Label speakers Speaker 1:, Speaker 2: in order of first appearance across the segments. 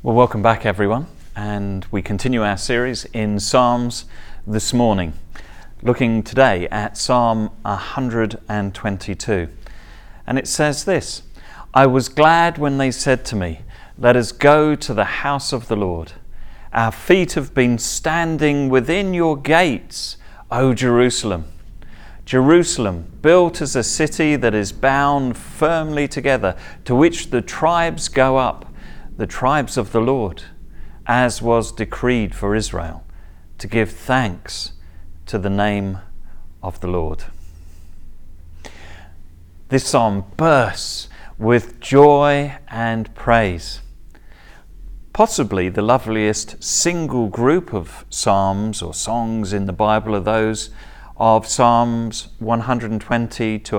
Speaker 1: Well, welcome back everyone, and we continue our series in Psalms this morning, looking today at Psalm 122. And it says this: I was glad when they said to me, let us go to the house of the Lord. Our feet have been standing within your gates, O Jerusalem. Jerusalem, built as a city that is bound firmly together, to which the tribes go up, the tribes of the Lord, as was decreed for Israel, to give thanks to the name of the Lord. This psalm bursts with joy and praise. Possibly the loveliest single group of psalms or songs in the Bible are those of Psalms 120 to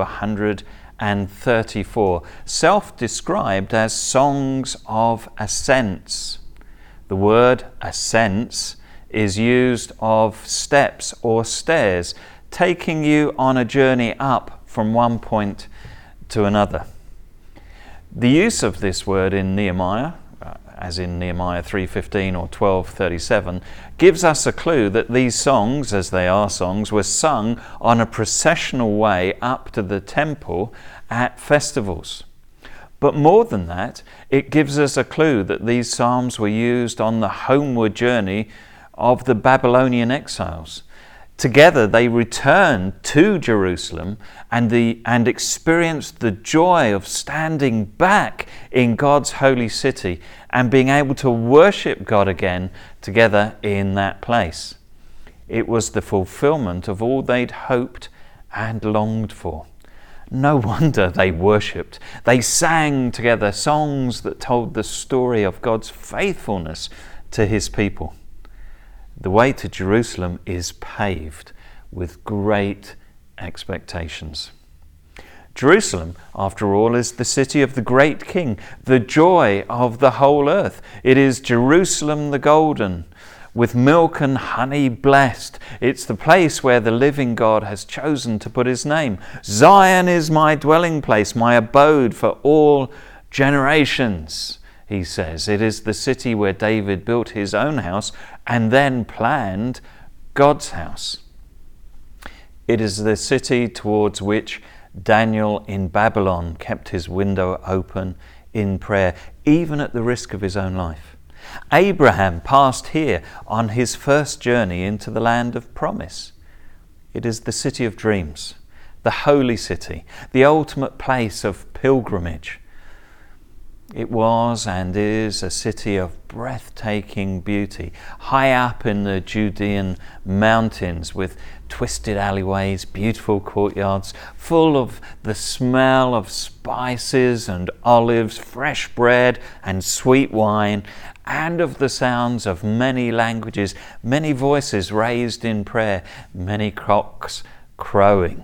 Speaker 1: 134, self-described as songs of ascents. The word ascents is used of steps or stairs, taking you on a journey up from one point to another. The use of this word in Nehemiah, as in Nehemiah 3:15 or 12:37, gives us a clue that these songs, as they are songs, were sung on a processional way up to the temple at festivals. But more than that, it gives us a clue that these psalms were used on the homeward journey of the Babylonian exiles. Together they returned to Jerusalem and experienced the joy of standing back in God's holy city and being able to worship God again together in that place. It was the fulfillment of all they'd hoped and longed for. No wonder they worshipped. They sang together songs that told the story of God's faithfulness to his people. The way to Jerusalem is paved with great expectations. Jerusalem, after all, is the city of the great King, the joy of the whole earth. It is Jerusalem the golden, with milk and honey blessed. It's the place where the living God has chosen to put his name. Zion is my dwelling place, my abode for all generations, he says. It is the city where David built his own house and then planned God's house. It is the city towards which Daniel in Babylon kept his window open in prayer, even at the risk of his own life. Abraham passed here on his first journey into the land of promise. It is the city of dreams, the holy city, the ultimate place of pilgrimage. It was and is a city of breathtaking beauty, high up in the Judean mountains with twisted alleyways, beautiful courtyards, full of the smell of spices and olives, fresh bread and sweet wine, and of the sounds of many languages, many voices raised in prayer, many cocks crowing.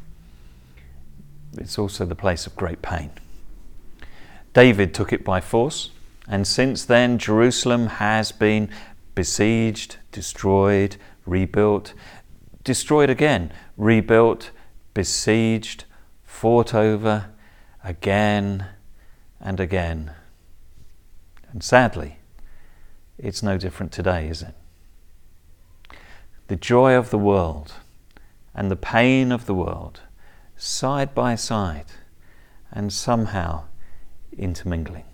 Speaker 1: It's also the place of great pain. David took it by force, and since then Jerusalem has been besieged, destroyed, rebuilt, destroyed again, rebuilt, besieged, fought over, again and again. And sadly, it's no different today, is it? The joy of the world and the pain of the world, side by side, and somehow intermingling.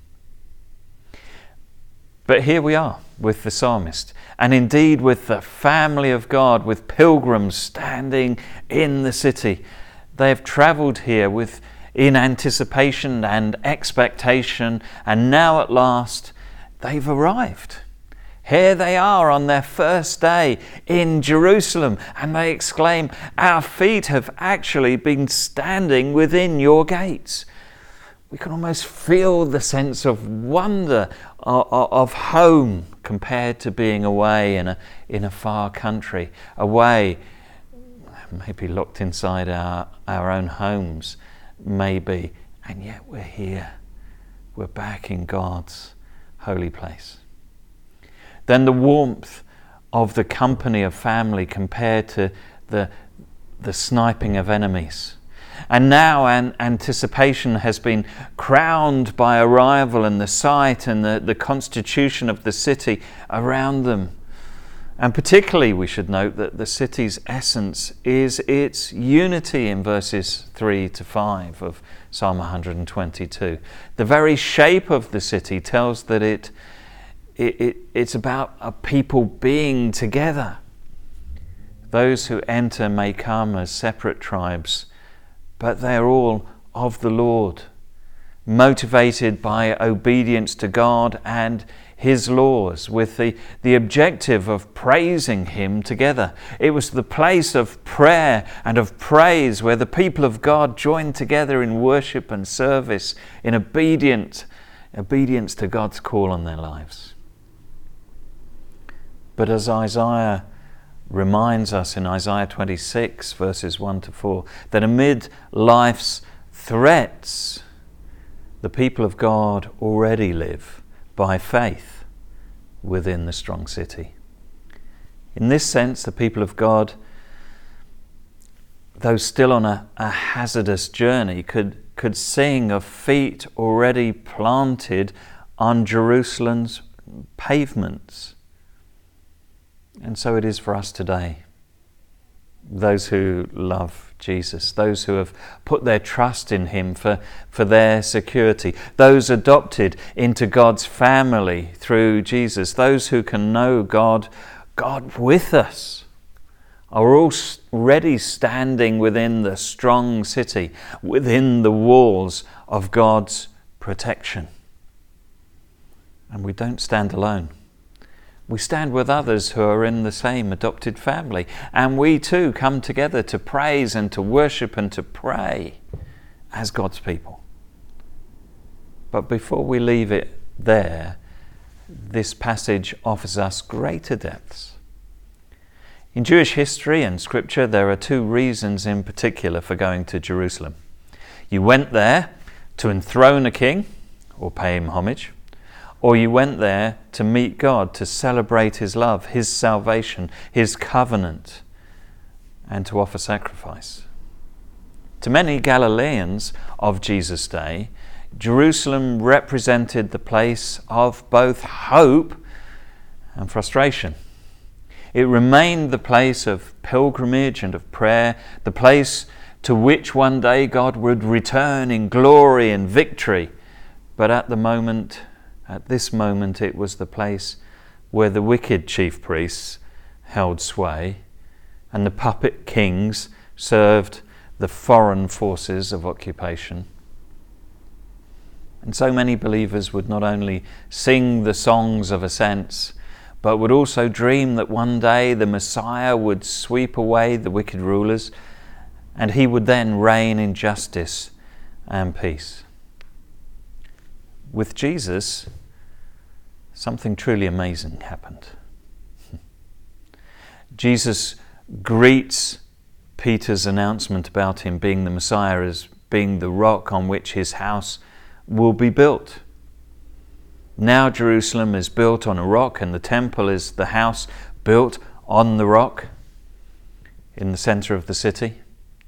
Speaker 1: But here we are with the psalmist, and indeed with the family of God, with pilgrims standing in the city. They have travelled here in anticipation and expectation, and now at last they've arrived. Here they are on their first day in Jerusalem, and they exclaim, our feet have actually been standing within your gates. We can almost feel the sense of wonder of home compared to being away in a far country, away, maybe locked inside our own homes, maybe, and yet we're here. We're back in God's holy place. Then the warmth of the company of family compared to the sniping of enemies. And now anticipation has been crowned by arrival and the sight and the constitution of the city around them. And particularly we should note that the city's essence is its unity in verses 3 to 5 of Psalm 122. The very shape of the city tells that it's about a people being together. Those who enter may come as separate tribes, but they are all of the Lord, motivated by obedience to God and His laws, with the objective of praising Him together. It was the place of prayer and of praise where the people of God joined together in worship and service, in obedience to God's call on their lives. But as Isaiah reminds us in Isaiah 26, verses 1 to 4, that amid life's threats, the people of God already live by faith within the strong city. In this sense, the people of God, though still on a hazardous journey, could sing of feet already planted on Jerusalem's pavements. And so it is for us today. Those who love Jesus, those who have put their trust in Him for their security, those adopted into God's family through Jesus, those who can know God with us, are already standing within the strong city, within the walls of God's protection. And we don't stand alone. We stand with others who are in the same adopted family, and we too come together to praise and to worship and to pray as God's people. But before we leave it there, this passage offers us greater depths. In Jewish history and scripture, there are two reasons in particular for going to Jerusalem. You went there to enthrone a king or pay him homage, or you went there to meet God, to celebrate His love, His salvation, His covenant, and to offer sacrifice. To many Galileans of Jesus' day, Jerusalem represented the place of both hope and frustration. It remained the place of pilgrimage and of prayer, the place to which one day God would return in glory and victory. But at this moment, it was the place where the wicked chief priests held sway and the puppet kings served the foreign forces of occupation. And so many believers would not only sing the songs of ascents, but would also dream that one day the Messiah would sweep away the wicked rulers and He would then reign in justice and peace. With Jesus, something truly amazing happened. Jesus greets Peter's announcement about him being the Messiah as being the rock on which his house will be built. Now Jerusalem is built on a rock, and the temple is the house built on the rock in the center of the city.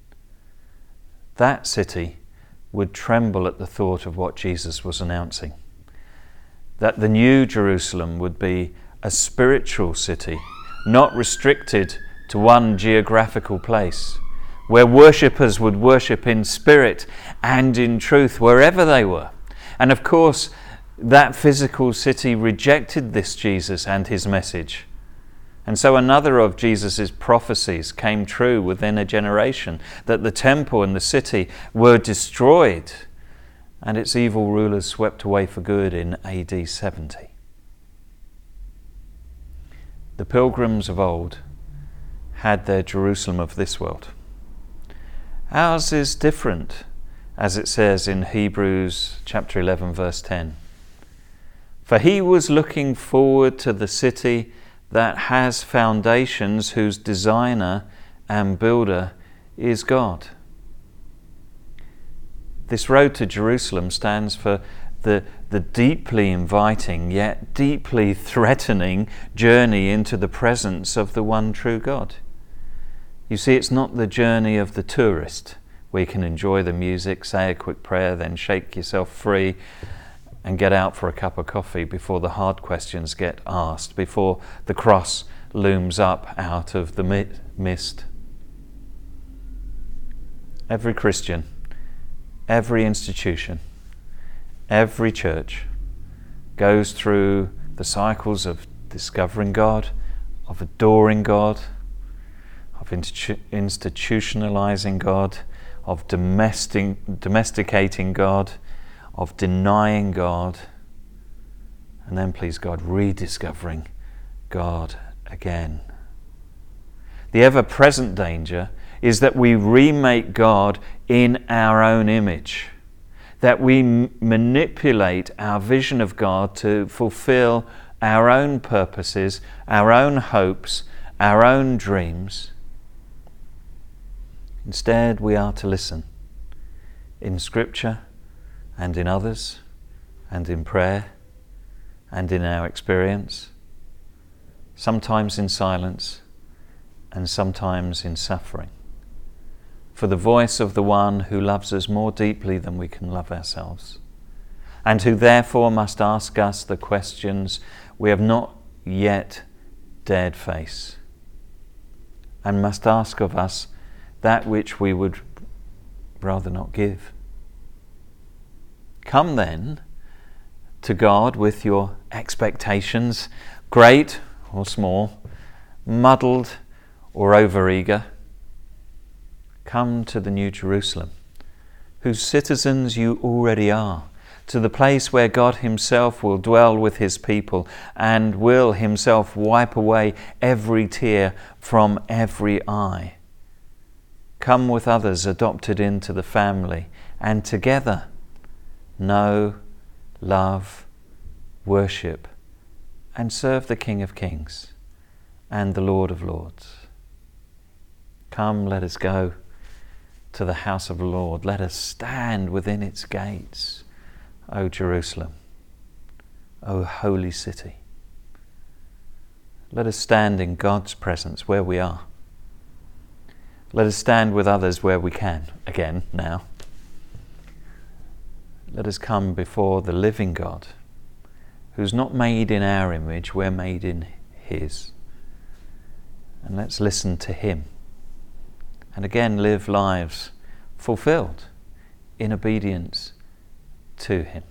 Speaker 1: That city would tremble at the thought of what Jesus was announcing. That the new Jerusalem would be a spiritual city, not restricted to one geographical place, where worshippers would worship in spirit and in truth wherever they were. And of course, that physical city rejected this Jesus and His message. And so another of Jesus' prophecies came true within a generation, that the temple and the city were destroyed and its evil rulers swept away for good in AD 70. The pilgrims of old had their Jerusalem of this world. Ours is different, as it says in Hebrews chapter 11, verse 10. For He was looking forward to the city that has foundations, whose designer and builder is God. This road to Jerusalem stands for the deeply inviting yet deeply threatening journey into the presence of the one true God. You see, it's not the journey of the tourist, where you can enjoy the music, say a quick prayer, then shake yourself free and get out for a cup of coffee before the hard questions get asked, before the cross looms up out of the mist. Every Christian, every institution, every church goes through the cycles of discovering God, of adoring God, of institutionalizing God, of domesticating God, of denying God, and then, please God, rediscovering God again. The ever-present danger is that we remake God in our own image, that we manipulate our vision of God to fulfill our own purposes, our own hopes, our own dreams. Instead, we are to listen in Scripture and in others and in prayer and in our experience, sometimes in silence and sometimes in suffering, for the voice of the one who loves us more deeply than we can love ourselves, and who therefore must ask us the questions we have not yet dared face, and must ask of us that which we would rather not give. Come then to God with your expectations, great or small, muddled or overeager. Come to the New Jerusalem, whose citizens you already are, to the place where God himself will dwell with his people and will himself wipe away every tear from every eye. Come with others adopted into the family, and together know, love, worship, and serve the King of Kings and the Lord of Lords. Come, let us go to the house of the Lord. Let us stand within its gates, O Jerusalem, O holy city. Let us stand in God's presence where we are. Let us stand with others where we can, again, now. Let us come before the living God, who's not made in our image, we're made in his. And let's listen to him. And again, live lives fulfilled in obedience to him.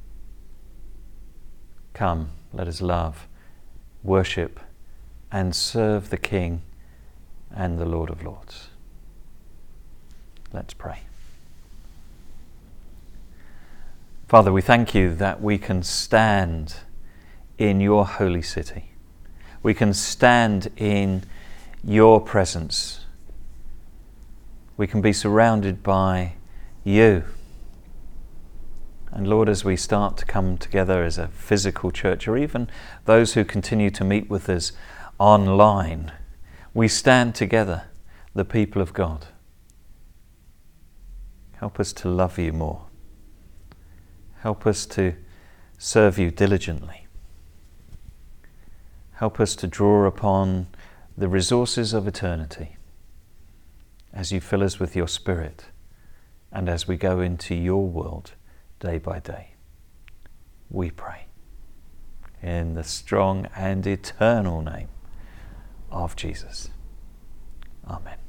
Speaker 1: Come, let us love, worship, and serve the King and the Lord of Lords. Let's pray. Father, we thank you that we can stand in your holy city. We can stand in your presence. We can be surrounded by you. And Lord, as we start to come together as a physical church, or even those who continue to meet with us online, we stand together, the people of God. Help us to love you more. Help us to serve you diligently. Help us to draw upon the resources of eternity as you fill us with your Spirit and as we go into your world day by day. We pray in the strong and eternal name of Jesus. Amen.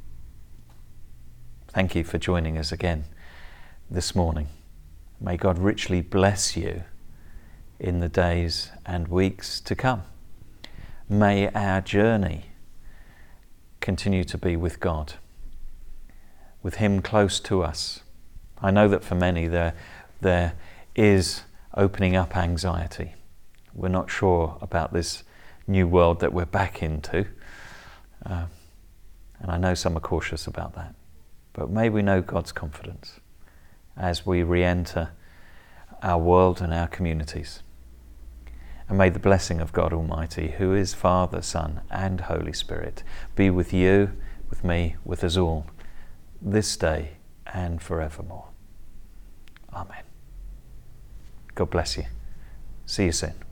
Speaker 1: Thank you for joining us again this morning. May God richly bless you in the days and weeks to come. May our journey continue to be with God, with him close to us. I know that for many there is opening up anxiety. We're not sure about this new world that we're back into. And I know some are cautious about that. But may we know God's confidence as we re-enter our world and our communities. And may the blessing of God Almighty, who is Father, Son, and Holy Spirit, be with you, with me, with us all, this day and forevermore. Amen. God bless you. See you soon.